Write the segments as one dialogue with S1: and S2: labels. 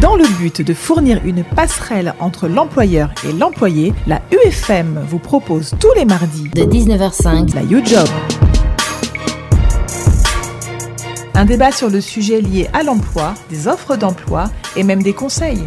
S1: Dans le but de fournir une passerelle entre l'employeur et l'employé, la UFM vous propose tous les mardis
S2: de 19h05
S1: la YouJob. Un débat sur le sujet lié à l'emploi, des offres d'emploi et même des conseils.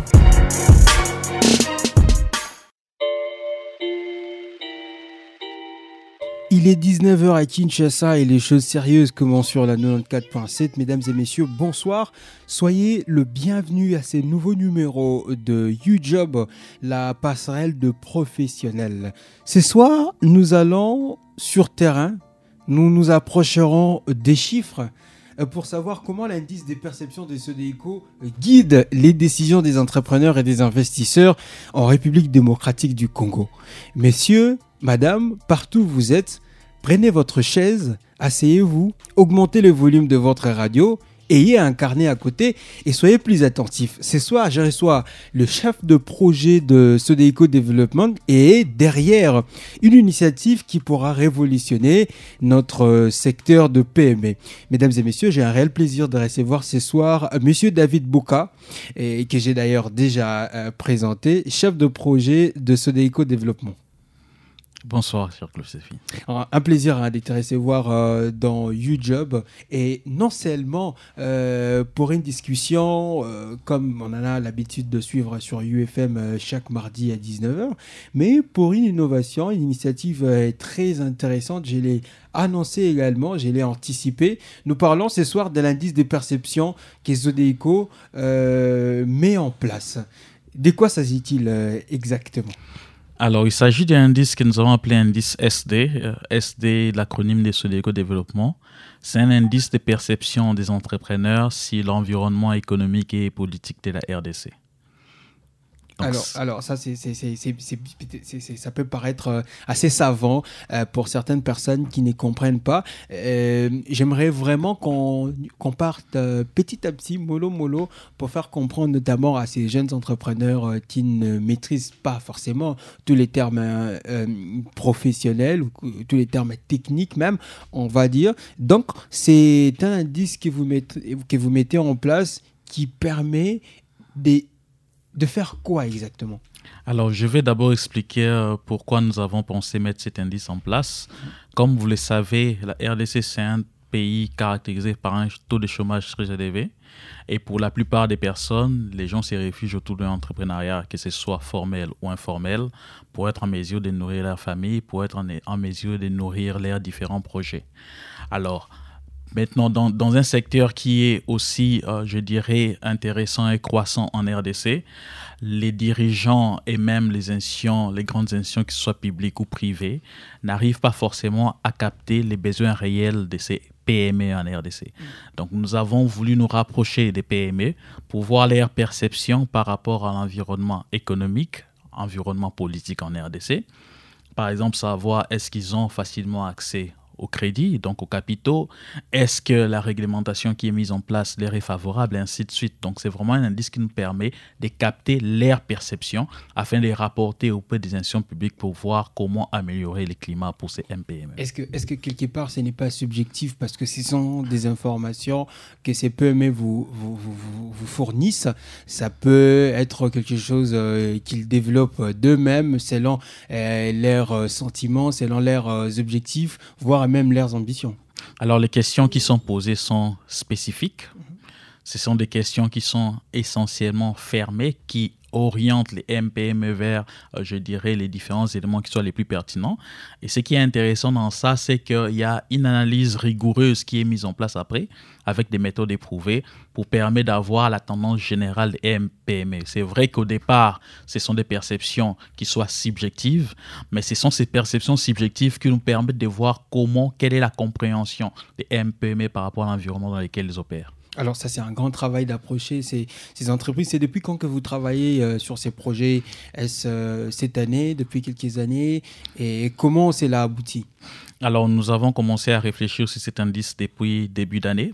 S3: Il est 19h à Kinshasa et les choses sérieuses commencent sur la 94.7. Mesdames et messieurs, bonsoir. Soyez le bienvenu à ce nouveau numéro de YouJob, la passerelle de professionnels. Ce soir, nous allons sur terrain. Nous nous approcherons des chiffres pour savoir comment l'indice des perceptions des SODEICO guide les décisions des entrepreneurs et des investisseurs en République démocratique du Congo. Messieurs, madame, partout où vous êtes, prenez votre chaise, asseyez-vous, augmentez le volume de votre radio, ayez un carnet à côté et soyez plus attentifs. Ce soir, je reçois le chef de projet de SODEICO Development et derrière une initiative qui pourra révolutionner notre secteur de PME. Mesdames et messieurs, j'ai un réel plaisir de recevoir ce soir Monsieur David Bouka, et que j'ai d'ailleurs déjà présenté, chef de projet de SODEICO Development.
S4: Bonsoir, cher Claude Stéphie.
S3: Un plaisir de te recevoir dans YouJob et non seulement pour une discussion comme on en a l'habitude de suivre sur UFM chaque mardi à 19h, mais pour une innovation, une initiative très intéressante. Je l'ai annoncé également, je l'ai anticipé. Nous parlons ce soir de l'indice de perception que SODEICO met en place. De quoi s'agit-il exactement ?
S4: Alors, il s'agit d'un indice que nous avons appelé indice SD. SD, l'acronyme de SODEICO Développement. C'est un indice de perception des entrepreneurs sur l'environnement économique et politique de la RDC. Donc,
S3: alors ça, ça peut paraître assez savant pour certaines personnes qui ne comprennent pas. J'aimerais vraiment qu'on parte petit à petit, mollo, pour faire comprendre notamment à ces jeunes entrepreneurs qui ne maîtrisent pas forcément tous les termes professionnels ou tous les termes techniques même, on va dire. Donc, c'est un indice que vous mettez en place qui permet de faire quoi exactement ?
S4: Alors, je vais d'abord expliquer pourquoi nous avons pensé mettre cet indice en place. Comme vous le savez, la RDC, c'est un pays caractérisé par un taux de chômage très élevé. Et pour la plupart des personnes, les gens se réfugient autour de l'entrepreneuriat, que ce soit formel ou informel, pour être en mesure de nourrir leur famille, pour être en mesure de nourrir leurs différents projets. Alors, maintenant, dans un secteur qui est aussi, je dirais, intéressant et croissant en RDC, les dirigeants et même les grandes institutions, que ce soit publiques ou privées, n'arrivent pas forcément à capter les besoins réels de ces PME en RDC. Donc, nous avons voulu nous rapprocher des PME pour voir leur perception par rapport à l'environnement économique, environnement politique en RDC. Par exemple, savoir est-ce qu'ils ont facilement accès au crédit, donc aux capitaux, est-ce que la réglementation qui est mise en place leur est favorable, et ainsi de suite. Donc, c'est vraiment un indice qui nous permet de capter leur perception afin de les rapporter auprès des institutions publiques pour voir comment améliorer les climats pour ces MPME.
S3: Est-ce que quelque part, ce n'est pas subjectif parce que ce sont des informations que ces PME vous fournissent. Ça peut être quelque chose qu'ils développent d'eux-mêmes selon leurs sentiments, selon leurs objectifs, voire même leurs ambitions.
S4: Alors, les questions qui sont posées sont spécifiques. Ce sont des questions qui sont essentiellement fermées, qui orientent les MPME vers, je dirais, les différents éléments qui soient les plus pertinents. Et ce qui est intéressant dans ça, c'est qu'il y a une analyse rigoureuse qui est mise en place après, avec des méthodes éprouvées, pour permettre d'avoir la tendance générale des MPME. C'est vrai qu'au départ, ce sont des perceptions qui soient subjectives, mais ce sont ces perceptions subjectives qui nous permettent de voir quelle est la compréhension des MPME par rapport à l'environnement dans lequel ils opèrent.
S3: Alors ça, c'est un grand travail d'approcher ces entreprises. C'est depuis quand que vous travaillez sur ces projets ? Est-ce cette année, depuis quelques années ? Et comment cela aboutit ?
S4: Alors, nous avons commencé à réfléchir sur cet indice depuis début d'année.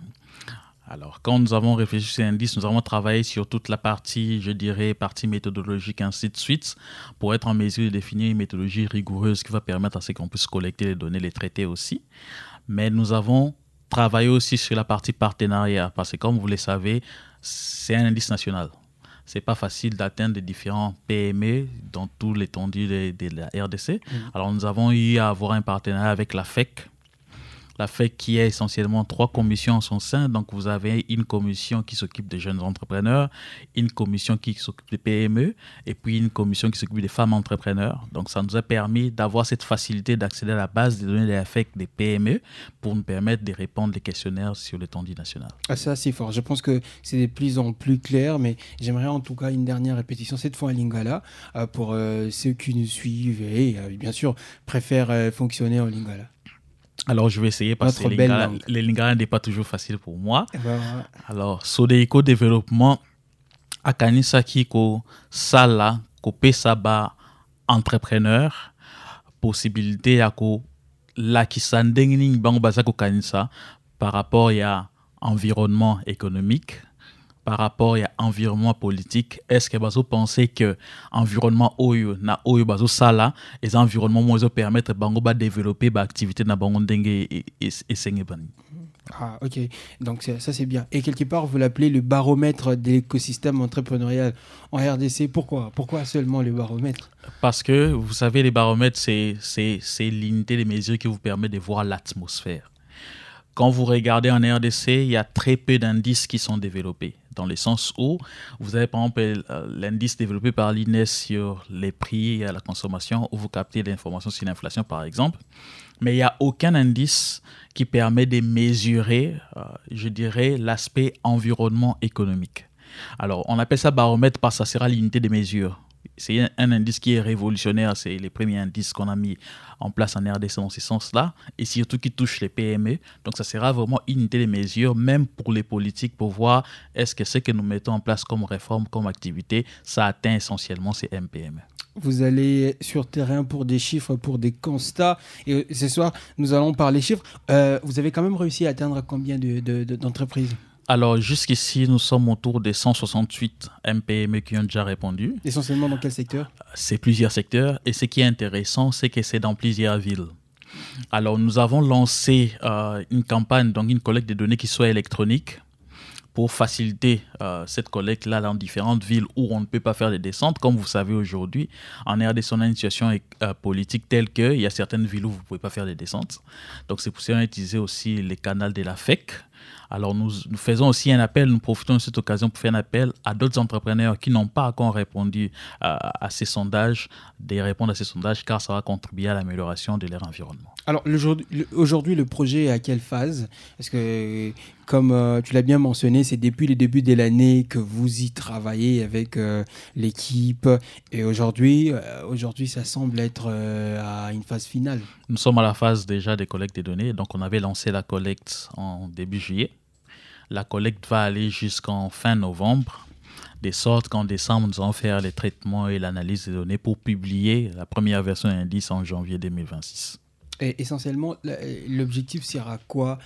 S4: Alors, quand nous avons réfléchi sur cet indice, nous avons travaillé sur toute la partie, je dirais, partie méthodologique, ainsi de suite, pour être en mesure de définir une méthodologie rigoureuse qui va permettre à ce qu'on puisse collecter les données, les traiter aussi. Mais nous avons travailler aussi sur la partie partenariat, parce que comme vous le savez, c'est un indice national. c'est pas facile d'atteindre les différents PME dans tout l'étendue de la RDC. Alors, nous avons eu à avoir un partenariat avec la FEC. La FEC qui est essentiellement 3 commissions en son sein. Donc, vous avez une commission qui s'occupe des jeunes entrepreneurs, une commission qui s'occupe des PME et puis une commission qui s'occupe des femmes entrepreneurs. Donc, ça nous a permis d'avoir cette facilité d'accéder à la base des données de la FEC des PME pour nous permettre de répondre aux questionnaires sur l'étendue nationale.
S3: Ah, ça, c'est fort. Je pense que c'est de plus en plus clair, mais j'aimerais en tout cas une dernière répétition, cette fois en lingala, pour ceux qui nous suivent et bien sûr préfèrent fonctionner en lingala.
S4: Alors, je vais essayer parce que les lingala n'est pas toujours facile pour moi. Alors, Sodeiko Développement, Akanisa Kiko, Sala, Kopé Saba, entrepreneur, possibilité à ko la Kisandengning Bangbazako Kanisa par rapport à environnement économique, par rapport à environnement politique. Est-ce que vous pensez que environnement oyo na oyo bazo sala les environnements mozo permettre bango ba développer ba activité na bango ndenge et sengebani.
S3: Ah, ok, donc ça c'est bien. Et quelque part vous l'appelez le baromètre de l'écosystème entrepreneurial en RDC. Pourquoi seulement le baromètre?
S4: Parce que vous savez, les baromètres c'est l'unité de mesure qui vous permet de voir l'atmosphère. Quand vous regardez en RDC, il y a très peu d'indices qui sont développés, dans le sens où vous avez par exemple l'indice développé par l'INES sur les prix à la consommation, où vous captez l'information sur l'inflation par exemple, mais il n'y a aucun indice qui permet de mesurer, je dirais, l'aspect environnement économique. Alors, on appelle ça baromètre parce que ça sera l'unité de mesure. C'est un indice qui est révolutionnaire, c'est les premiers indices qu'on a mis en place en RDC dans ce sens-là, et surtout qui touche les PME. Donc ça sera vraiment une unité de mesure, même pour les politiques, pour voir est-ce que ce que nous mettons en place comme réforme, comme activité, ça atteint essentiellement ces MPME.
S3: Vous allez sur terrain pour des chiffres, pour des constats. Et ce soir, nous allons parler chiffres. Vous avez quand même réussi à atteindre combien d'entreprises ?
S4: Alors, jusqu'ici, nous sommes autour des 168 MPME qui ont déjà répondu.
S3: Essentiellement dans quel secteur ?
S4: C'est plusieurs secteurs. Et ce qui est intéressant, c'est que c'est dans plusieurs villes. Alors, nous avons lancé une campagne, donc une collecte de données qui soit électronique, pour faciliter cette collecte-là dans différentes villes où on ne peut pas faire des descentes. Comme vous savez aujourd'hui, en RDC, on a une situation politique telle qu'il y a certaines villes où vous ne pouvez pas faire des descentes. Donc, c'est pour ça qu'on a utilisé aussi les canaux de la FEC. Alors, nous faisons aussi un appel, nous profitons de cette occasion pour faire un appel à d'autres entrepreneurs qui n'ont pas encore répondu à ces sondages, de répondre à ces sondages, car ça va contribuer à l'amélioration de leur environnement.
S3: Alors, aujourd'hui, le projet est à quelle phase ? Parce que, comme tu l'as bien mentionné, c'est depuis le début de l'année que vous y travaillez avec l'équipe. Et aujourd'hui, ça semble être à une phase finale.
S4: Nous sommes à la phase déjà de collecte des données. Donc, on avait lancé la collecte en début juillet. La collecte va aller jusqu'en fin novembre, de sorte qu'en décembre, nous allons faire les traitements et l'analyse des données pour publier la première version de l'indice en janvier 2026.
S3: Et essentiellement, l'objectif sera quoi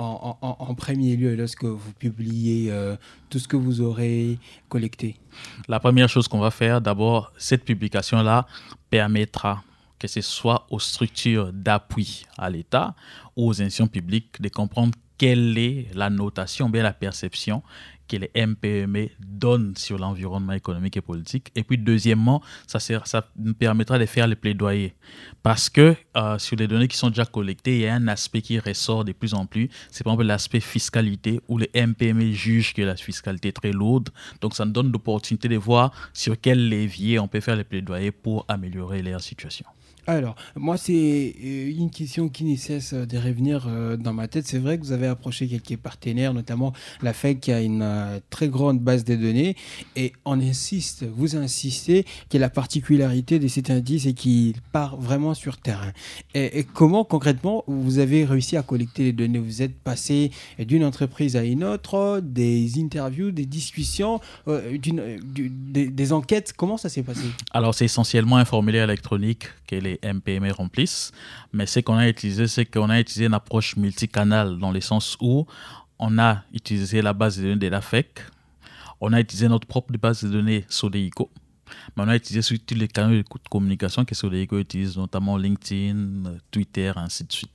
S3: en premier lieu lorsque vous publiez tout ce que vous aurez collecté ?
S4: La première chose qu'on va faire, d'abord, cette publication-là permettra que ce soit aux structures d'appui à l'État ou aux institutions publiques de comprendre quelle est la notation, bien la perception que les MPME donnent sur l'environnement économique et politique. Et puis, deuxièmement, ça nous permettra de faire les plaidoyers. Parce que sur les données qui sont déjà collectées, il y a un aspect qui ressort de plus en plus. C'est par exemple l'aspect fiscalité, où les MPME jugent que la fiscalité est très lourde. Donc, ça nous donne l'opportunité de voir sur quel levier on peut faire les plaidoyers pour améliorer leur situation.
S3: Alors, moi, c'est une question qui ne cesse de revenir dans ma tête. C'est vrai que vous avez approché quelques partenaires, notamment la FEC qui a une très grande base de données. Et vous insistez que la particularité de cet indice est qu'il part vraiment sur terrain. Et comment, concrètement, vous avez réussi à collecter les données ? Vous êtes passé d'une entreprise à une autre, des interviews, des discussions, des enquêtes. Comment ça s'est passé ?
S4: Alors, c'est essentiellement un formulaire électronique que les MPME remplissent, mais ce qu'on a utilisé, c'est qu'on a utilisé une approche multicanale dans le sens où on a utilisé la base de données de la FEC, on a utilisé notre propre base de données Sodeiko, mais on a utilisé sur tous les canaux de communication que Sodeiko utilise, notamment LinkedIn, Twitter, ainsi de suite.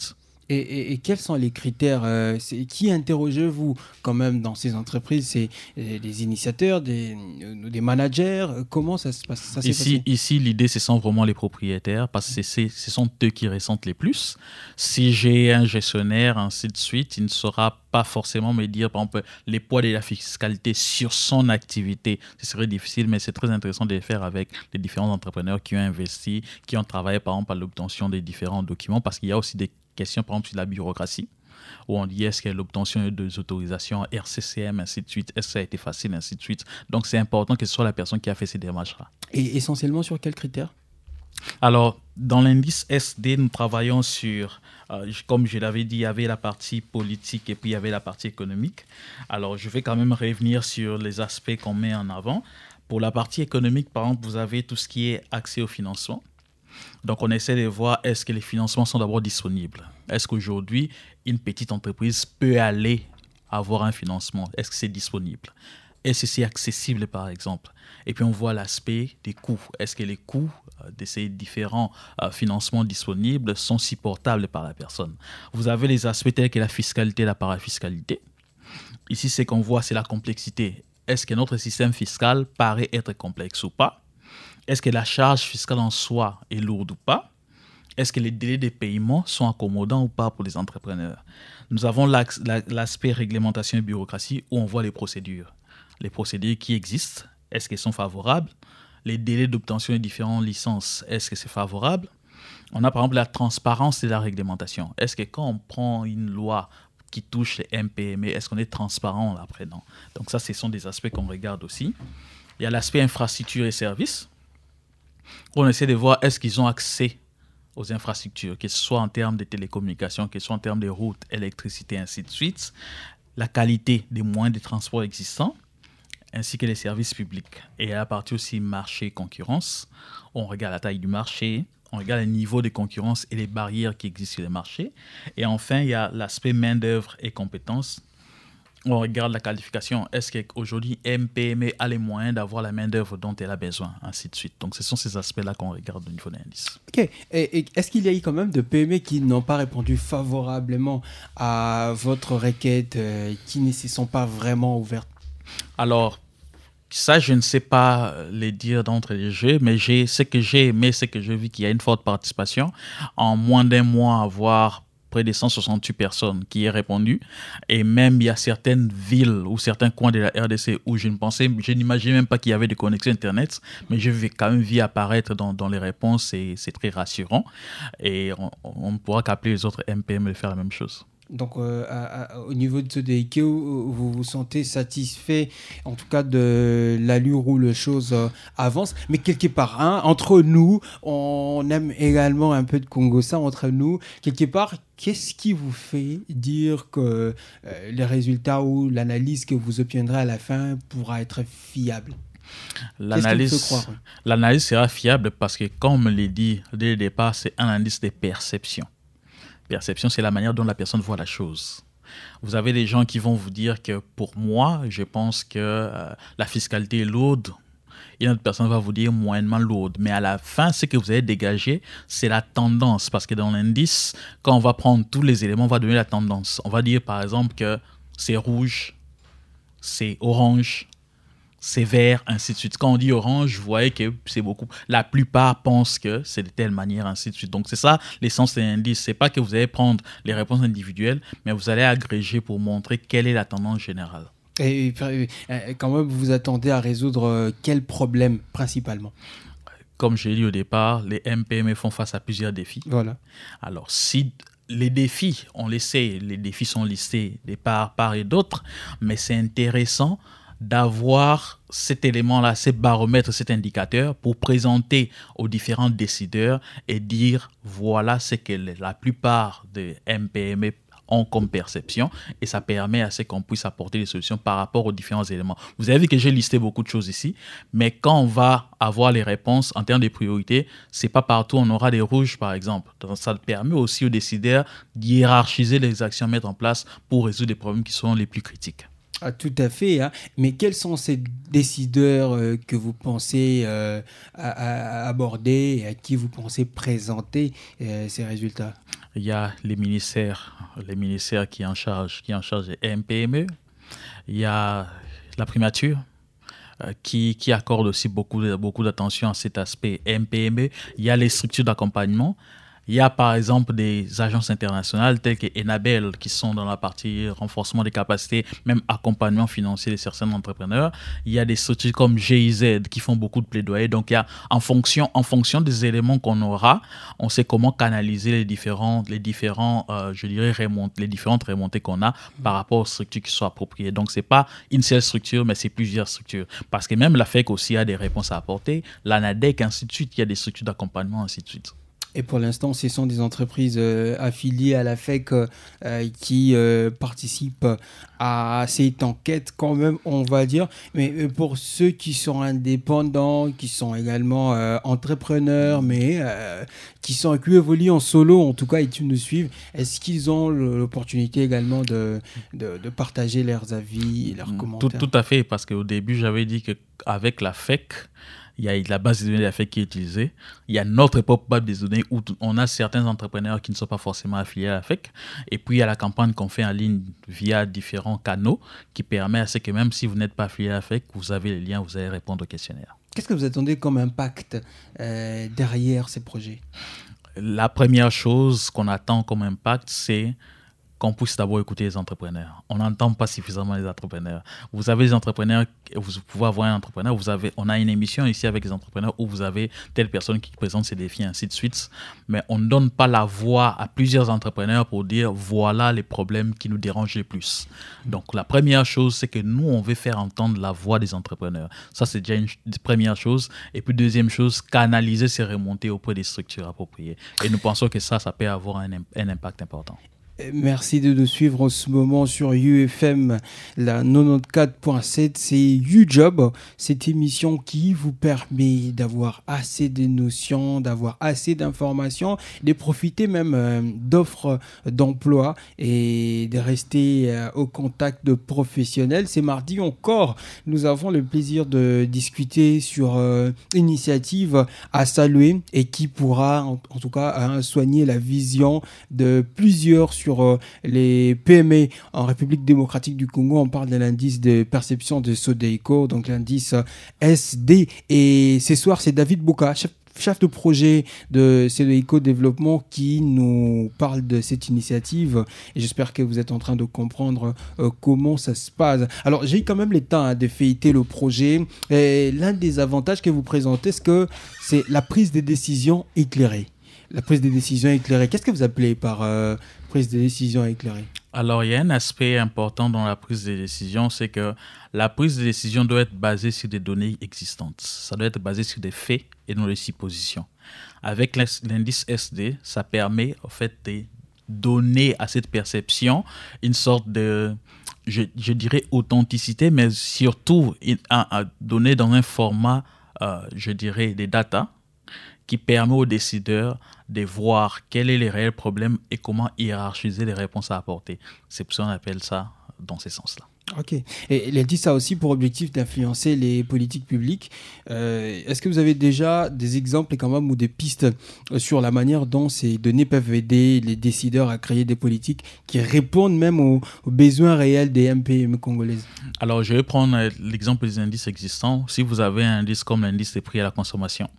S3: Et quels sont les critères qui interrogez-vous quand même dans ces entreprises? C'est des initiateurs, des managers? Comment ça se passe? Ça s'est passé?
S4: Ici, l'idée, ce sont vraiment les propriétaires parce que ce sont eux qui ressentent les plus. Si j'ai un gestionnaire, ainsi de suite, il ne saura pas forcément me dire, par exemple, les poids de la fiscalité sur son activité. Ce serait difficile, mais c'est très intéressant de le faire avec les différents entrepreneurs qui ont investi, qui ont travaillé, par exemple, à l'obtention des différents documents, parce qu'il y a aussi des questions, par exemple, sur la bureaucratie, où on dit est-ce que l'obtention des autorisations RCCM, ainsi de suite, est-ce que ça a été facile, ainsi de suite. Donc, c'est important que ce soit la personne qui a fait ces démarches-là.
S3: Et essentiellement sur quels critères?
S4: Alors, dans l'indice SD, nous travaillons sur, comme je l'avais dit, il y avait la partie politique et puis il y avait la partie économique. Alors, je vais quand même revenir sur les aspects qu'on met en avant. Pour la partie économique, par exemple, vous avez tout ce qui est accès au financement. Donc, on essaie de voir est-ce que les financements sont d'abord disponibles. Est-ce qu'aujourd'hui, une petite entreprise peut aller avoir un financement? Est-ce que c'est disponible? Est-ce que c'est accessible, par exemple? Et puis, on voit l'aspect des coûts. Est-ce que les coûts de ces différents financements disponibles sont supportables par la personne? Vous avez les aspects tels que la fiscalité et la parafiscalité. Ici, ce qu'on voit, c'est la complexité. Est-ce que notre système fiscal paraît être complexe ou pas? Est-ce que la charge fiscale en soi est lourde ou pas? Est-ce que les délais de paiement sont accommodants ou pas pour les entrepreneurs? Nous avons l'aspect réglementation et bureaucratie où on voit les procédures. Les procédures qui existent, est-ce qu'elles sont favorables? Les délais d'obtention des différentes licences, est-ce que c'est favorable? On a par exemple la transparence de la réglementation. Est-ce que quand on prend une loi qui touche les MPME, est-ce qu'on est transparent là-dedans? Donc ça, ce sont des aspects qu'on regarde aussi. Il y a l'aspect infrastructure et services. On essaie de voir est-ce qu'ils ont accès aux infrastructures, que ce soit en termes de télécommunications, que ce soit en termes de routes, électricité, ainsi de suite. La qualité des moyens de transport existants, ainsi que les services publics. Et à partir aussi marché et concurrence, on regarde la taille du marché, on regarde le niveau de concurrence et les barrières qui existent sur le marché. Et enfin, il y a l'aspect main-d'œuvre et compétences. On regarde la qualification. Est-ce qu'aujourd'hui, MPME a les moyens d'avoir la main-d'œuvre dont elle a besoin, ainsi de suite. Donc, ce sont ces aspects-là qu'on regarde au niveau de l'indice.
S3: OK. Et est-ce qu'il y a eu quand même de PME qui n'ont pas répondu favorablement à votre requête, qui ne se sont pas vraiment ouvertes?
S4: Alors, ça, je ne sais pas les dire d'entre les jeux, mais ce que j'ai aimé, c'est que j'ai vu qu'il y a une forte participation. En moins d'un mois, avoir près de 168 personnes qui aient répondu. Et même, il y a certaines villes ou certains coins de la RDC où je n'imaginais même pas qu'il y avait de connexion Internet, mais je vais quand même vu apparaître dans les réponses et c'est très rassurant. Et on ne pourra qu'appeler les autres MPM de faire la même chose.
S3: Donc, au niveau de ce DIQ, vous vous sentez satisfait, en tout cas, de l'allure où les choses avancent. Mais quelque part, entre nous, on aime également un peu de Congo-ça entre nous. Quelque part, qu'est-ce qui vous fait dire que les résultats ou l'analyse que vous obtiendrez à la fin pourra être fiable?
S4: L'analyse sera fiable parce que, comme on me l'a dit dès le départ, c'est un indice de perception. Perception, c'est la manière dont la personne voit la chose. Vous avez des gens qui vont vous dire que pour moi, je pense que la fiscalité est lourde. Et une autre personne va vous dire moyennement lourde. Mais à la fin, ce que vous avez dégagé, c'est la tendance. Parce que dans l'indice, quand on va prendre tous les éléments, on va donner la tendance. On va dire par exemple que c'est rouge, c'est orange, c'est vert, ainsi de suite. Quand on dit orange, vous voyez que c'est beaucoup. La plupart pensent que c'est de telle manière, ainsi de suite. Donc, c'est ça l'essence de l'indice. Ce n'est pas que vous allez prendre les réponses individuelles, mais vous allez agréger pour montrer quelle est la tendance générale.
S3: Et quand même, vous vous attendez à résoudre quel problème principalement?
S4: Comme j'ai dit au départ, les MPME font face à plusieurs défis.
S3: Voilà.
S4: Alors, si les défis, on les sait, les défis sont listés de part et d'autre, mais c'est intéressant d'avoir cet élément-là, ce baromètre, cet indicateur pour présenter aux différents décideurs et dire voilà ce que la plupart des MPME ont comme perception et ça permet à ce qu'on puisse apporter des solutions par rapport aux différents éléments. Vous avez vu que j'ai listé beaucoup de choses ici, mais quand on va avoir les réponses en termes de priorité, c'est pas partout on aura des rouges par exemple. Donc, ça permet aussi aux décideurs d'hiérarchiser les actions à mettre en place pour résoudre les problèmes qui sont les plus critiques.
S3: Ah, tout à fait, hein. Mais quels sont ces décideurs que vous pensez à aborder et à qui vous pensez présenter ces résultats?
S4: Il y a les ministères qui en charge des MPME. Il y a la primature qui accorde aussi beaucoup d'attention à cet aspect MPME. Il y a les structures d'accompagnement. Il y a par exemple des agences internationales telles que Enabel qui sont dans la partie renforcement des capacités, même accompagnement financier de certains entrepreneurs. Il y a des structures comme GIZ qui font beaucoup de plaidoyer. Donc il y a en fonction des éléments qu'on aura, on sait comment canaliser les différentes remontées qu'on a par rapport aux structures qui sont appropriées. Donc c'est pas une seule structure, mais c'est plusieurs structures. Parce que même la FEC aussi a des réponses à apporter, l'ANADEC, ainsi de suite, il y a des structures d'accompagnement, ainsi de suite.
S3: Et pour l'instant, ce sont des entreprises affiliées à la FEC qui participent à cette enquête quand même, on va dire. Mais pour ceux qui sont indépendants, qui sont également entrepreneurs, mais qui évoluent en solo, en tout cas, et qui nous suivent, est-ce qu'ils ont l'opportunité également de partager leurs avis et leurs commentaires?
S4: Tout à fait, parce qu'au début, j'avais dit qu'avec la FEC, il y a la base de données de la FEC qui est utilisée. Il y a notre propre base de données où on a certains entrepreneurs qui ne sont pas forcément affiliés à la FEC. Et puis, il y a la campagne qu'on fait en ligne via différents canaux qui permet à ce que même si vous n'êtes pas affilié à la FEC, vous avez les liens, vous allez répondre au questionnaire.
S3: Qu'est-ce que vous attendez comme impact derrière ces projets?
S4: La première chose qu'on attend comme impact, c'est qu'on puisse d'abord écouter les entrepreneurs. On n'entend pas suffisamment les entrepreneurs. Vous avez des entrepreneurs, vous pouvez avoir un entrepreneur, on a une émission ici avec les entrepreneurs où vous avez telle personne qui présente ses défis, ainsi de suite. Mais on ne donne pas la voix à plusieurs entrepreneurs pour dire voilà les problèmes qui nous dérangent le plus. Donc la première chose, c'est que nous, on veut faire entendre la voix des entrepreneurs. Ça, c'est déjà une première chose. Et puis deuxième chose, canaliser ces remontées auprès des structures appropriées. Et nous pensons que ça peut avoir un impact important.
S3: Merci de nous suivre en ce moment sur UFM, la 94.7, c'est UJob, cette émission qui vous permet d'avoir assez de notions, d'avoir assez d'informations, de profiter même d'offres d'emploi et de rester au contact de professionnels. C'est mardi encore, nous avons le plaisir de discuter sur une initiative à saluer et qui pourra en tout cas soigner la vision de plusieurs sur les PME en République démocratique du Congo. On parle de l'indice de perception de Sodeco, donc l'indice SD. Et ce soir, c'est David Bouka, chef de projet de Sodeco Développement, qui nous parle de cette initiative. Et j'espère que vous êtes en train de comprendre comment ça se passe. Alors, j'ai eu quand même le temps de feuilleter le projet. Et l'un des avantages que vous présentez, c'est la prise de décision éclairée. La prise de décision éclairée. Qu'est-ce que vous appelez par prise de décision éclairée?
S4: Alors, il y a un aspect important dans la prise de décision, c'est que la prise de décision doit être basée sur des données existantes. Ça doit être basé sur des faits et non des suppositions. Avec l'indice SD, ça permet en fait de donner à cette perception une sorte de, je dirais, authenticité, mais surtout à donner dans un format, je dirais, des data, qui permet aux décideurs de voir quels sont les réels problèmes et comment hiérarchiser les réponses à apporter. C'est pour ça qu'on appelle ça dans ce sens-là.
S3: Ok. Et il a dit ça aussi pour objectif d'influencer les politiques publiques. Est-ce que vous avez déjà des exemples quand même ou des pistes sur la manière dont ces données peuvent aider les décideurs à créer des politiques qui répondent même aux besoins réels des MPME congolaises? Alors,
S4: je vais prendre l'exemple des indices existants. Si vous avez un indice comme l'indice des prix à la consommation,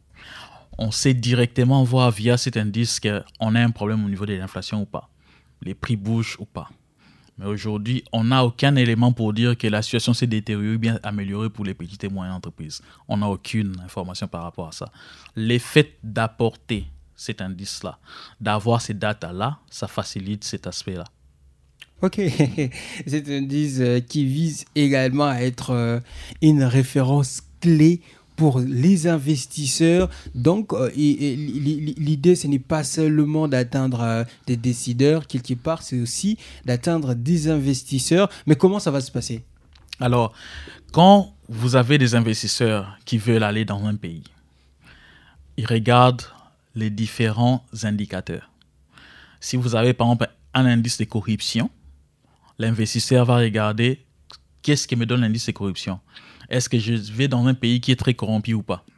S4: on sait directement voir via cet indice qu'on a un problème au niveau de l'inflation ou pas. Les prix bougent ou pas. Mais aujourd'hui, on n'a aucun élément pour dire que la situation s'est détériorée ou bien améliorée pour les petites et moyennes entreprises. On n'a aucune information par rapport à ça. L'effet d'apporter cet indice-là, d'avoir ces datas-là, ça facilite cet aspect-là.
S3: Ok, c'est un indice qui vise également à être une référence clé pour les investisseurs. Donc, l'idée, ce n'est pas seulement d'atteindre des décideurs, quelque part, c'est aussi d'atteindre des investisseurs. Mais comment ça va se passer?
S4: Alors, quand vous avez des investisseurs qui veulent aller dans un pays, ils regardent les différents indicateurs. Si vous avez, par exemple, un indice de corruption, l'investisseur va regarder qu'est-ce qui me donne l'indice de corruption? Est-ce que je vais dans un pays qui est très corrompu ou pas?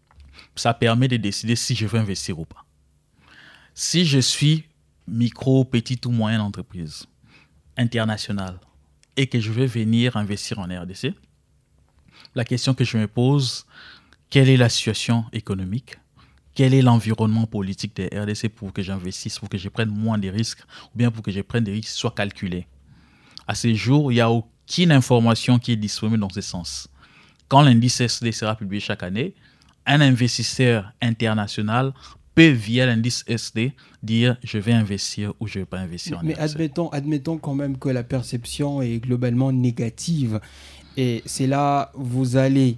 S4: Ça permet de décider si je veux investir ou pas. Si je suis micro, petite ou moyenne entreprise internationale et que je veux venir investir en RDC, la question que je me pose, quelle est la situation économique? Quel est l'environnement politique des RDC pour que j'investisse, pour que je prenne moins de risques, ou bien pour que je prenne des risques qui soient calculés? À ce jour, il n'y a aucune information qui est disponible dans ce sens. Quand l'indice SD sera publié chaque année, un investisseur international peut, via l'indice SD, dire je vais investir ou je ne vais pas investir en RDC.
S3: Mais admettons quand même que la perception est globalement négative. Et c'est là vous allez,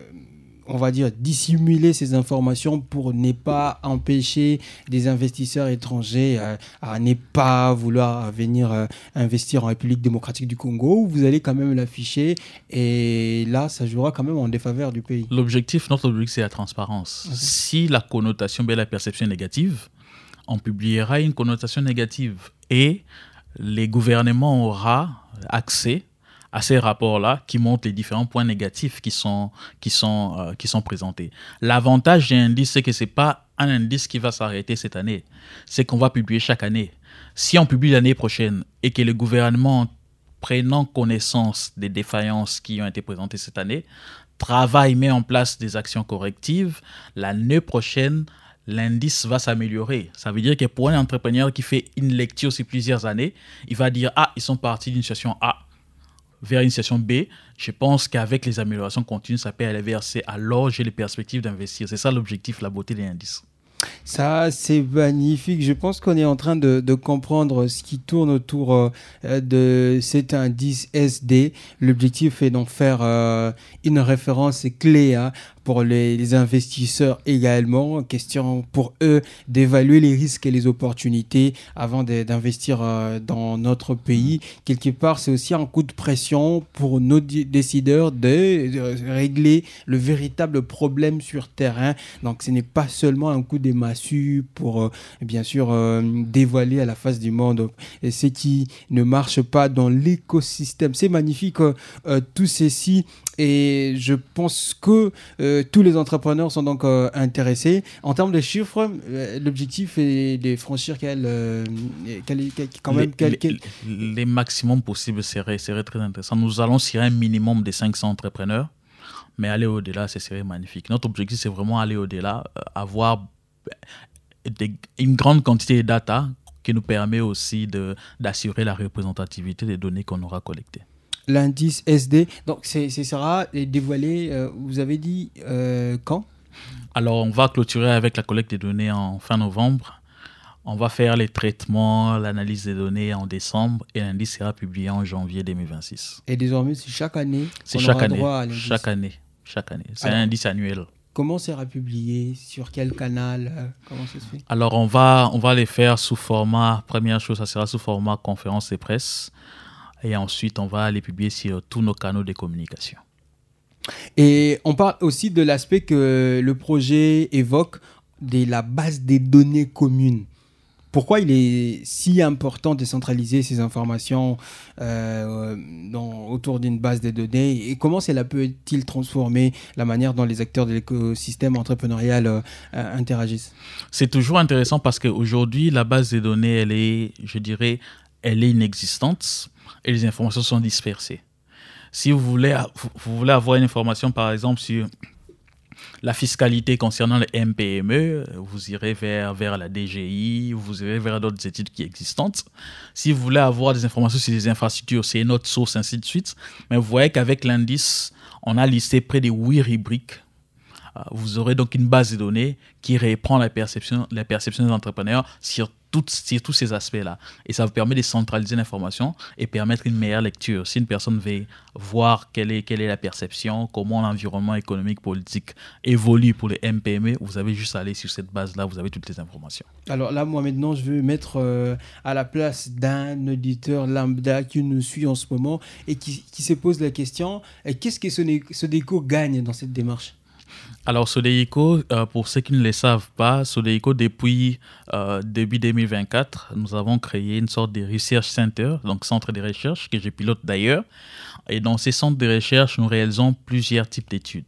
S3: on va dire, dissimuler ces informations pour ne pas empêcher des investisseurs étrangers à ne pas vouloir venir investir en République démocratique du Congo. Vous allez quand même l'afficher et là, ça jouera quand même en défaveur du pays.
S4: Notre objectif, c'est la transparence. Okay. Si la connotation, la perception est négative, on publiera une connotation négative et les gouvernements auront accès à ces rapports-là qui montrent les différents points négatifs qui sont présentés. L'avantage d'un indice, c'est que ce n'est pas un indice qui va s'arrêter cette année. C'est qu'on va publier chaque année. Si on publie l'année prochaine et que le gouvernement, prenant connaissance des défaillances qui ont été présentées cette année, travaille, met en place des actions correctives, l'année prochaine, l'indice va s'améliorer. Ça veut dire que pour un entrepreneur qui fait une lecture sur plusieurs années, il va dire « Ah, ils sont partis d'une situation A vers une situation B, je pense qu'avec les améliorations continues, ça peut aller vers C. Alors, j'ai les perspectives d'investir. » C'est ça l'objectif, la beauté des indices.
S3: Ça, c'est magnifique. Je pense qu'on est en train de comprendre ce qui tourne autour de cet indice SD. L'objectif est d'en faire une référence clé pour les investisseurs également. Question pour eux d'évaluer les risques et les opportunités avant d'investir dans notre pays. Quelque part, c'est aussi un coup de pression pour nos décideurs de régler le véritable problème sur terrain. Donc, ce n'est pas seulement un coup de massue pour, bien sûr, dévoiler à la face du monde ce qui ne marche pas dans l'écosystème. C'est magnifique, tout ceci. Et je pense que tous les entrepreneurs sont donc intéressés. En termes de chiffres, l'objectif est de franchir
S4: les maximums possibles serait très intéressant. Nous allons sur un minimum de 500 entrepreneurs, mais aller au-delà, ce serait magnifique. Notre objectif, c'est vraiment aller au-delà, avoir une grande quantité de data qui nous permet aussi d'assurer la représentativité des données qu'on aura collectées.
S3: L'indice SD, donc ce sera dévoilé, vous avez dit quand?
S4: Alors, on va clôturer avec la collecte des données en fin novembre. On va faire les traitements, l'analyse des données en décembre et l'indice sera publié en janvier 2026.
S3: Et désormais, c'est chaque année?
S4: C'est chaque année. Chaque année. C'est un indice annuel.
S3: Comment sera publié? Sur quel canal? Comment ça se fait?
S4: Alors, on va les faire sous format, première chose, ça sera sous format conférence de presse. Et ensuite, on va les publier sur tous nos canaux de communication.
S3: Et on parle aussi de l'aspect que le projet évoque de la base des données communes. Pourquoi il est si important de centraliser ces informations autour d'une base de données et comment cela peut-il transformer la manière dont les acteurs de l'écosystème entrepreneurial interagissent? C'est
S4: toujours intéressant parce qu'aujourd'hui, la base de données, elle est inexistante et les informations sont dispersées. Si vous voulez avoir une information, par exemple, sur la fiscalité concernant les MPME, vous irez vers la DGI, vous irez vers d'autres études qui sont existantes. Si vous voulez avoir des informations sur les infrastructures, c'est une autre source, ainsi de suite. Mais vous voyez qu'avec l'indice, on a listé près de 8 rubriques. Vous aurez donc une base de données qui reprend la perception des entrepreneurs sur tous ces aspects-là. Et ça vous permet de centraliser l'information et permettre une meilleure lecture. Si une personne veut voir quelle est la perception, comment l'environnement économique, politique évolue pour les MPME, vous avez juste à aller sur cette base-là, vous avez toutes les informations. Alors là, moi maintenant, je veux mettre à la place d'un auditeur lambda qui nous suit en ce moment et qui se pose la question, qu'est-ce que Sodeco gagne dans cette démarche? Alors, Sodeco, pour ceux qui ne le savent pas, Sodeco, depuis début 2024, nous avons créé une sorte de research center, donc centre de recherche que je pilote d'ailleurs. Et dans ces centres de recherche, nous réalisons plusieurs types d'études.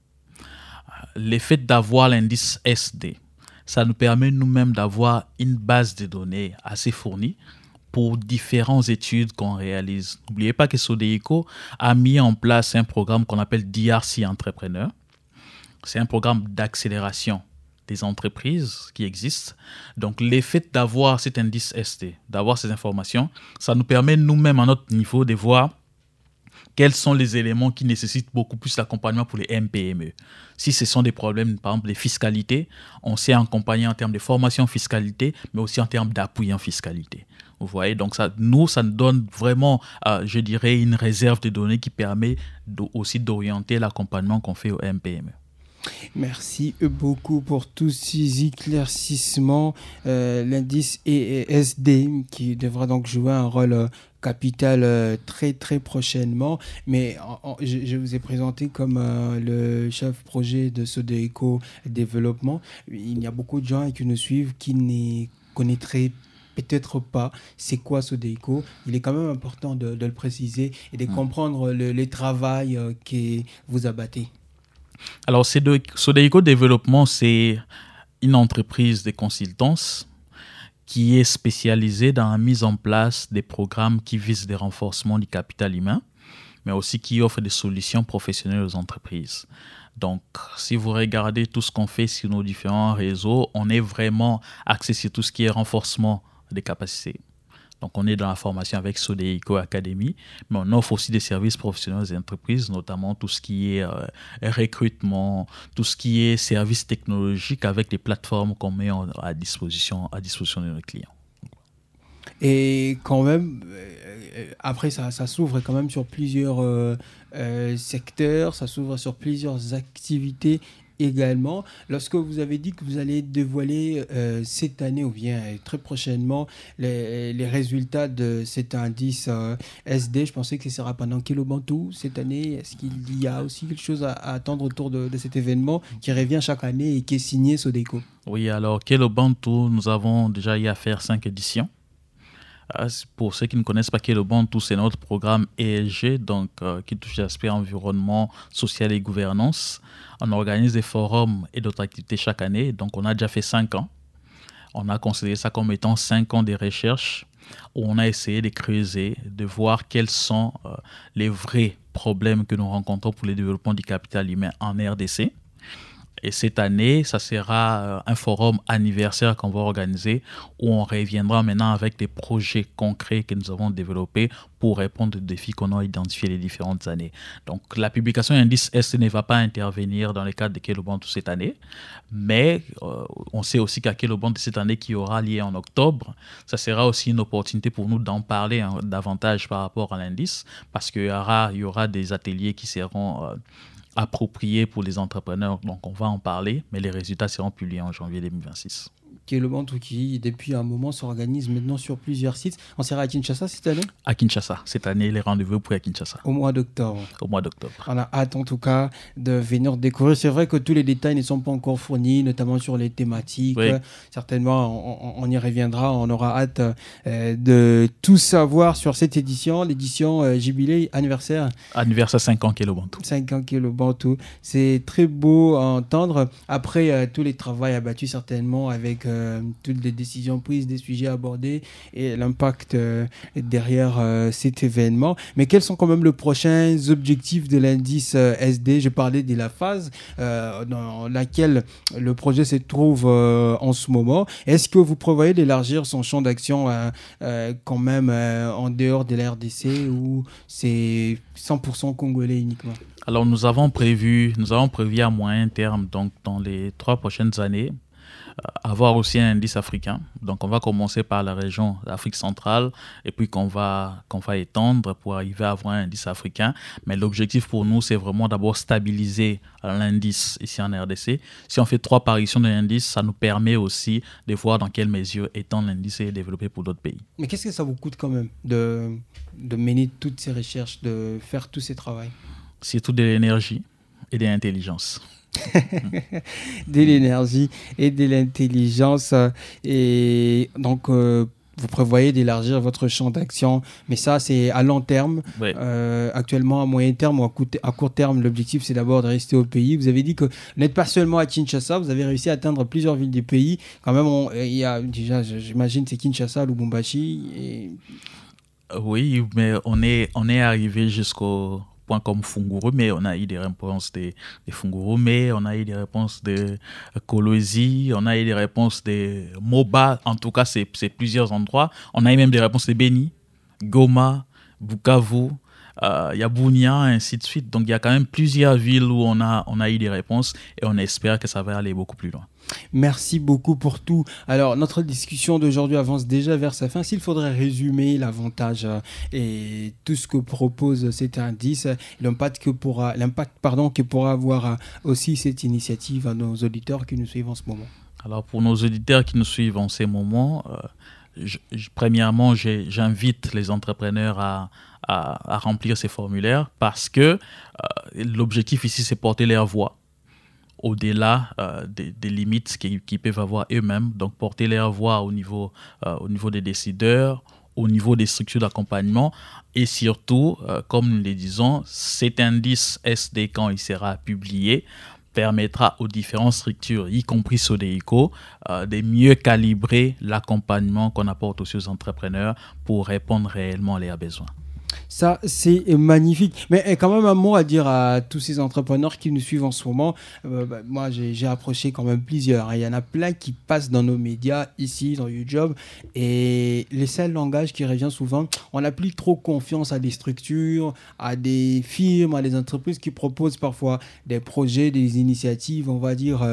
S4: L'effet d'avoir l'indice SD, ça nous permet nous-mêmes d'avoir une base de données assez fournie pour différentes études qu'on réalise. N'oubliez pas que Sodeco a mis en place un programme qu'on appelle DRC Entrepreneur. C'est un programme d'accélération des entreprises qui existent. Donc, l'effet d'avoir cet indice SD, d'avoir ces informations, ça nous permet nous-mêmes à notre niveau de voir quels sont les éléments qui nécessitent beaucoup plus d'accompagnement pour les MPME. Si ce sont des problèmes, par exemple, de fiscalité, on sait accompagner en termes de formation en fiscalité, mais aussi en termes d'appui en fiscalité. Vous voyez, donc ça nous donne vraiment, je dirais, une réserve de données qui permet aussi d'orienter l'accompagnement qu'on fait aux MPME.
S3: Merci beaucoup pour tous ces éclaircissements. L'indice ESD qui devra donc jouer un rôle capital très très prochainement. Mais je vous ai présenté comme le chef projet de Sodeco Développement. Il y a beaucoup de gens qui nous suivent qui ne connaîtraient peut-être pas c'est quoi Sodeco. Il est quand même important de le préciser et de comprendre le travail que vous abattez.
S4: Alors, Sodeco Développement, c'est une entreprise de consultance qui est spécialisée dans la mise en place des programmes qui visent le renforcement du capital humain, mais aussi qui offre des solutions professionnelles aux entreprises. Donc, si vous regardez tout ce qu'on fait sur nos différents réseaux, on est vraiment axé sur tout ce qui est renforcement des capacités. Donc, on est dans la formation avec Sodeco Academy, mais on offre aussi des services professionnels aux entreprises, notamment tout ce qui est recrutement, tout ce qui est services technologiques avec les plateformes qu'on met à disposition de nos clients.
S3: Et quand même, après, ça s'ouvre quand même sur plusieurs secteurs, ça s'ouvre sur plusieurs activités également. Lorsque vous avez dit que vous allez dévoiler cette année ou bien très prochainement les résultats de cet indice SD, je pensais que ce sera pendant Kilobantu cette année. Est-ce qu'il y a aussi quelque chose à attendre autour de cet événement qui revient chaque année et qui est signé Sodeco?
S4: Oui, alors Kilobantu, nous avons déjà eu à faire 5 éditions. Pour ceux qui ne connaissent pas Kilobantu, c'est notre programme ESG, donc, qui touche l'aspect environnement, social et gouvernance. On organise des forums et d'autres activités chaque année, donc on a déjà fait 5 ans. On a considéré ça comme étant 5 ans de recherche où on a essayé de creuser, de voir quels sont les vrais problèmes que nous rencontrons pour le développement du capital humain en RDC. Et cette année, ça sera un forum anniversaire qu'on va organiser où on reviendra maintenant avec des projets concrets que nous avons développés pour répondre aux défis qu'on a identifiés les différentes années. Donc, la publication d'indice S ne va pas intervenir dans le cadre de Kilobantu cette année, mais on sait aussi qu'à Kilobantu cette année qui aura lieu en octobre, ça sera aussi une opportunité pour nous d'en parler davantage par rapport à l'indice parce qu'il y aura des ateliers qui seront approprié pour les entrepreneurs. Donc, on va en parler, mais les résultats seront publiés en janvier 2026.
S3: Kilobantu qui, depuis un moment, s'organise maintenant sur plusieurs sites. On sera à Kinshasa cette année?
S4: À Kinshasa. Cette année, les rendez-vous pour à Kinshasa.
S3: Au mois d'octobre.
S4: Au mois d'octobre.
S3: On a hâte, en tout cas, de venir découvrir. C'est vrai que tous les détails ne sont pas encore fournis, notamment sur les thématiques. Oui. Certainement, on y reviendra. On aura hâte de tout savoir sur cette édition, l'édition jubilé anniversaire.
S4: Anniversaire 5 ans Kilobantu.
S3: 5 ans Kilobantu. C'est très beau à entendre. Après tous les travaux abattus, certainement, avec toutes les décisions prises, des sujets abordés et l'impact derrière cet événement. Mais quels sont quand même les prochains objectifs de l'indice SD? Je parlais de la phase dans laquelle le projet se trouve en ce moment. Est-ce que vous prévoyez d'élargir son champ d'action quand même en dehors de la RDC ou c'est 100% congolais uniquement?
S4: Alors nous avons prévu à moyen terme, donc dans les 3 prochaines années, avoir aussi un indice africain. Donc, on va commencer par la région d'Afrique centrale et puis qu'on va étendre pour arriver à avoir un indice africain. Mais l'objectif pour nous, c'est vraiment d'abord stabiliser l'indice ici en RDC. Si on fait 3 apparitions de l'indice, ça nous permet aussi de voir dans quelle mesure étendre l'indice et développer pour d'autres pays.
S3: Mais qu'est-ce que ça vous coûte quand même de mener toutes ces recherches, de faire tous ces travaux?
S4: Surtout de l'énergie et de l'intelligence.
S3: De l'énergie et de l'intelligence. Et donc, vous prévoyez d'élargir votre champ d'action, mais ça, c'est à long terme.
S4: Oui.
S3: Actuellement, à moyen terme ou à court terme, l'objectif, c'est d'abord de rester au pays. Vous avez dit que vous n'êtes pas seulement à Kinshasa, vous avez réussi à atteindre plusieurs villes du pays. Quand même, il y a déjà, j'imagine, c'est Kinshasa, Lubumbashi.
S4: Oui, mais on est arrivé jusqu'au point comme Funguru, mais on a eu des réponses de Funguru, mais on a eu des réponses de Kolwezi, on a eu des réponses de Moba, en tout cas, c'est plusieurs endroits. On a eu même des réponses de Beni, Goma, Bukavu, Bunia, ainsi de suite. Donc, il y a quand même plusieurs villes où on a eu des réponses et on espère que ça va aller beaucoup plus loin.
S3: Merci beaucoup pour tout. Alors, notre discussion d'aujourd'hui avance déjà vers sa fin. S'il faudrait résumer l'avantage et tout ce que propose cet indice, l'impact que pourra avoir aussi cette initiative à nos auditeurs qui nous suivent en ce moment.
S4: Alors, pour nos auditeurs qui nous suivent en ces moments, premièrement, j'invite les entrepreneurs à remplir ces formulaires parce que l'objectif ici, c'est porter leur voix au-delà des limites qu'ils peuvent avoir eux-mêmes. Donc, porter leur voix au niveau des décideurs, au niveau des structures d'accompagnement et surtout, comme nous le disons, cet indice SD, quand il sera publié, permettra aux différentes structures, y compris Sodeco, de mieux calibrer l'accompagnement qu'on apporte aussi aux entrepreneurs pour répondre réellement à leurs besoins.
S3: Ça, c'est magnifique. Mais quand même un mot à dire à tous ces entrepreneurs qui nous suivent en ce moment. Moi, j'ai approché quand même plusieurs. Il y en a plein qui passent dans nos médias, ici, dans YouJob. Et le seul langage qui revient souvent, on n'a plus trop confiance à des structures, à des firmes, à des entreprises qui proposent parfois des projets, des initiatives, on va dire,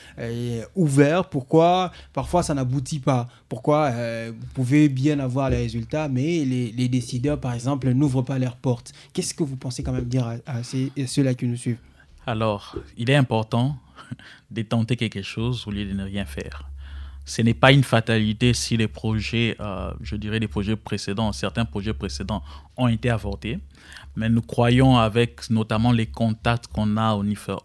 S3: ouverts. Pourquoi parfois ça n'aboutit pas? Pourquoi vous pouvez bien avoir les résultats, mais les décideurs, par exemple, n'ouvrent pas leurs portes? Qu'est-ce que vous pensez quand même dire à ceux-là qui nous suivent?
S4: Alors, il est important de tenter quelque chose au lieu de ne rien faire. Ce n'est pas une fatalité si les projets, les projets précédents, certains projets précédents ont été avortés. Mais nous croyons, avec notamment les contacts qu'on a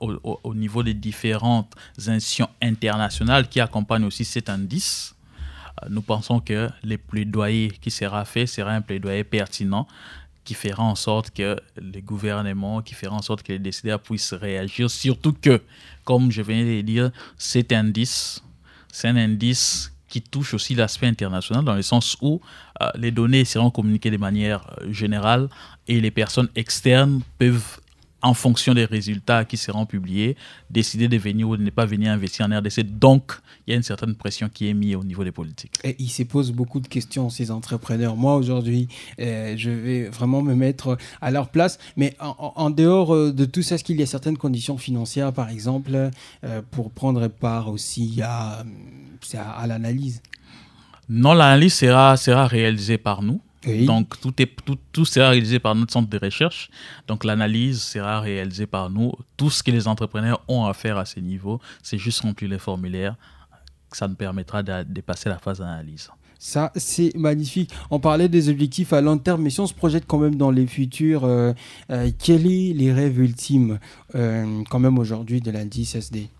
S4: au niveau des différentes institutions internationales qui accompagnent aussi cet indice, nous pensons que le plaidoyer qui sera fait sera un plaidoyer pertinent qui fera en sorte que les gouvernements, qui fera en sorte que les décideurs puissent réagir. Surtout que, comme je viens de le dire, cet indice, c'est un indice qui touche aussi l'aspect international dans le sens où les données seront communiquées de manière générale et les personnes externes peuvent, en fonction des résultats qui seront publiés, décider de venir ou de ne pas venir investir en RDC. Donc, il y a une certaine pression qui est mise au niveau des politiques.
S3: Et ils se posent beaucoup de questions, ces entrepreneurs. Moi, aujourd'hui, je vais vraiment me mettre à leur place. Mais en dehors de tout ça, est-ce qu'il y a certaines conditions financières, par exemple, pour prendre part aussi à l'analyse?
S4: Non, l'analyse sera réalisée par nous.
S3: Oui.
S4: Donc, tout sera réalisé par notre centre de recherche. Donc, l'analyse sera réalisée par nous. Tout ce que les entrepreneurs ont à faire à ce niveau, c'est juste remplir les formulaires. Ça nous permettra de dépasser la phase d'analyse.
S3: Ça, c'est magnifique. On parlait des objectifs à long terme, mais si on se projette quand même dans les futurs, quels sont les rêves ultimes quand même aujourd'hui de l'indice SD?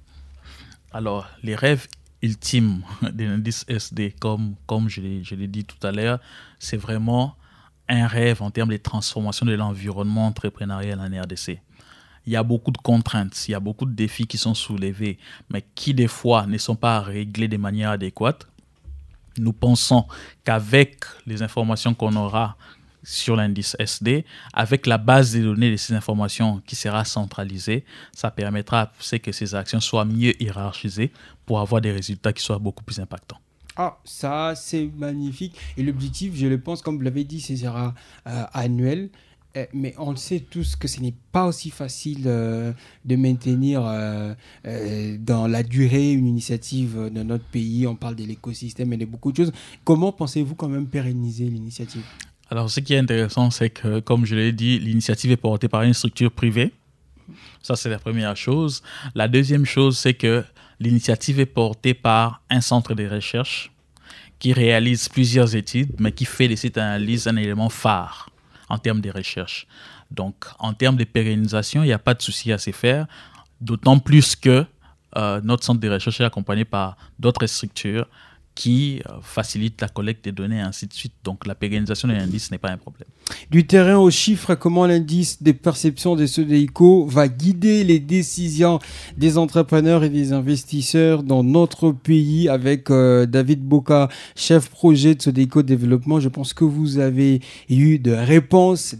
S4: Alors, les rêves ultimes de l'indice SD, comme je l'ai dit tout à l'heure, c'est vraiment un rêve en termes de transformation de l'environnement entrepreneurial en RDC. Il y a beaucoup de contraintes, il y a beaucoup de défis qui sont soulevés, mais qui des fois ne sont pas réglés de manière adéquate. Nous pensons qu'avec les informations qu'on aura sur l'indice SD, avec la base de données de ces informations qui sera centralisée, ça permettra que ces actions soient mieux hiérarchisées pour avoir des résultats qui soient beaucoup plus impactants.
S3: Ah, ça, c'est magnifique. Et l'objectif, je le pense, comme vous l'avez dit, ce sera annuel. Mais on le sait tous que ce n'est pas aussi facile de maintenir dans la durée une initiative dans notre pays. On parle de l'écosystème et de beaucoup de choses. Comment pensez-vous quand même pérenniser l'initiative?
S4: Alors, ce qui est intéressant, c'est que, comme je l'ai dit, l'initiative est portée par une structure privée. Ça, c'est la première chose. La deuxième chose, c'est que l'initiative est portée par un centre de recherche qui réalise plusieurs études, mais qui fait de cette analyse un élément phare en termes de recherche. Donc, en termes de pérennisation, il n'y a pas de souci à se faire, d'autant plus que notre centre de recherche est accompagné par d'autres structures qui facilite la collecte des données et ainsi de suite. Donc la pérennisation de l'indice n'est pas un problème.
S3: Du terrain aux chiffres, comment l'indice des perceptions des Sodeco va guider les décisions des entrepreneurs et des investisseurs dans notre pays avec David Boka, chef projet de Sodeco Développement. Je pense que vous avez eu des réponses.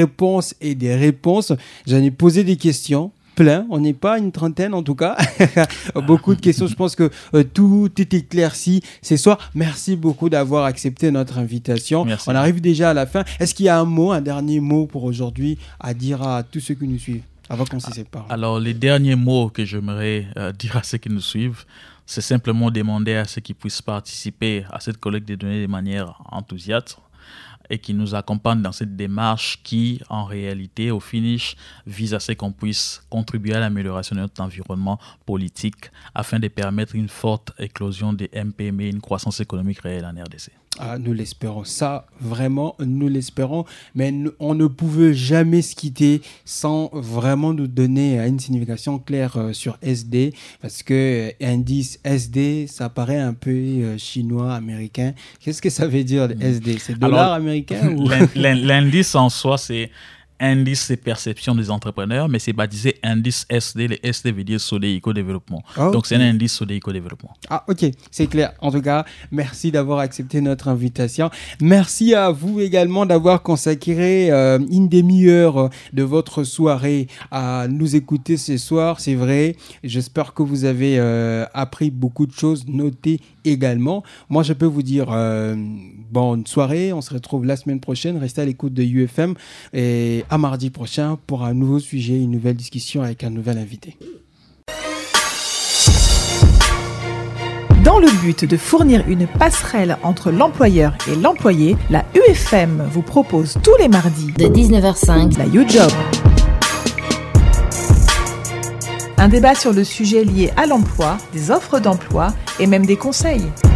S3: J'en ai posé des questions. Plein, on n'est pas une trentaine en tout cas. Beaucoup de questions, je pense que tout est éclairci ce soir. Merci beaucoup d'avoir accepté notre invitation.
S4: Merci.
S3: On arrive déjà à la fin. Est-ce qu'il y a un dernier mot pour aujourd'hui à dire à tous ceux qui nous suivent avant qu'on se sépare?
S4: Alors, les derniers mots que j'aimerais dire à ceux qui nous suivent, c'est simplement demander à ceux qui puissent participer à cette collecte des données de manière enthousiaste et qui nous accompagnent dans cette démarche qui, en réalité, au finish, vise à ce qu'on puisse contribuer à l'amélioration de notre environnement politique afin de permettre une forte éclosion des MPME, une croissance économique réelle en RDC.
S3: Ah, nous l'espérons, ça vraiment nous l'espérons, mais on ne pouvait jamais se quitter sans vraiment nous donner une signification claire sur SD, parce que indice SD, ça paraît un peu chinois, américain. Qu'est-ce que ça veut dire SD? C'est dollar américain ou...
S4: L'indice en soi, c'est indice de perception des entrepreneurs, mais c'est baptisé indice SD. Le SD veut dire Sodeco Développement. Oh. Donc, c'est un indice Sodeco Développement.
S3: Ah, ok, c'est clair. En tout cas, merci d'avoir accepté notre invitation. Merci à vous également d'avoir consacré une demi-heure de votre soirée à nous écouter ce soir. C'est vrai, j'espère que vous avez appris beaucoup de choses, noté également. Moi, je peux vous dire bonne soirée. On se retrouve la semaine prochaine. Restez à l'écoute de UFM et à mardi prochain pour un nouveau sujet, une nouvelle discussion avec un nouvel invité.
S1: Dans le but de fournir une passerelle entre l'employeur et l'employé, la UFM vous propose tous les mardis
S2: de 19h05
S1: la UJob. Un débat sur le sujet lié à l'emploi, des offres d'emploi et même des conseils.